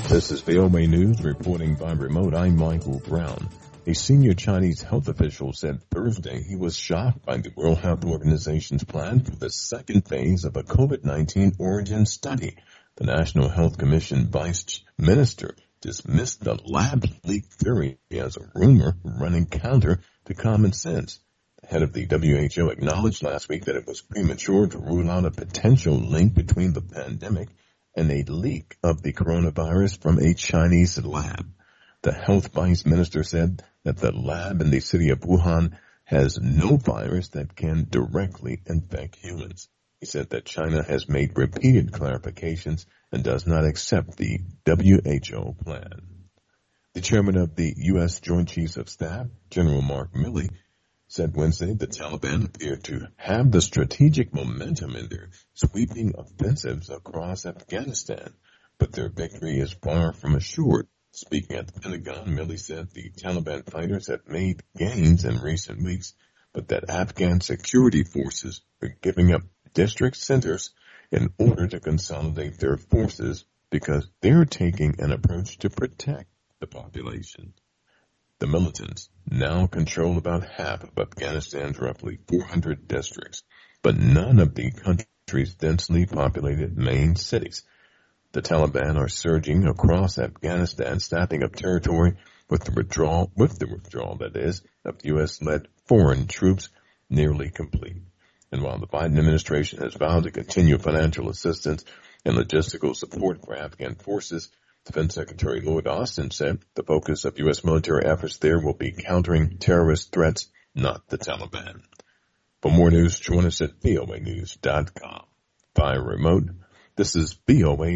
This is VOA News reporting by remote. I'm Michael Brown. A senior Chinese health official said Thursday he was shocked by the World Health Organization's plan for the second phase of a COVID-19 origin study. The National Health Commission vice minister dismissed the lab leak theory as a rumor running counter to common sense. The head of the WHO acknowledged last week that it was premature to rule out a potential link between the pandemic and a leak of the coronavirus from a Chinese lab. The health vice minister said that the lab in the city of Wuhan has no virus that can directly infect humans. He said that China has made repeated clarifications and does not accept the WHO plan. The chairman of the U.S. Joint Chiefs of Staff, General Mark Milley, said Wednesday the Taliban appear to have the strategic momentum in their sweeping offensives across Afghanistan, but their victory is far from assured. Speaking at the Pentagon, Milley said the Taliban fighters have made gains in recent weeks, but that Afghan security forces are giving up district centers in order to consolidate their forces because they're taking an approach to protect the population. The militants now control about half of Afghanistan's roughly 400 districts, but none of the country's densely populated main cities. The Taliban are surging across Afghanistan, snapping up territory with the withdrawal that is, of U.S.-led foreign troops nearly complete. And while the Biden administration has vowed to continue financial assistance and logistical support for Afghan forces, Defense Secretary Lloyd Austin said the focus of U.S. military efforts there will be countering terrorist threats, not the Taliban. For more news, join us at voanews.com. Via remote, this is VOA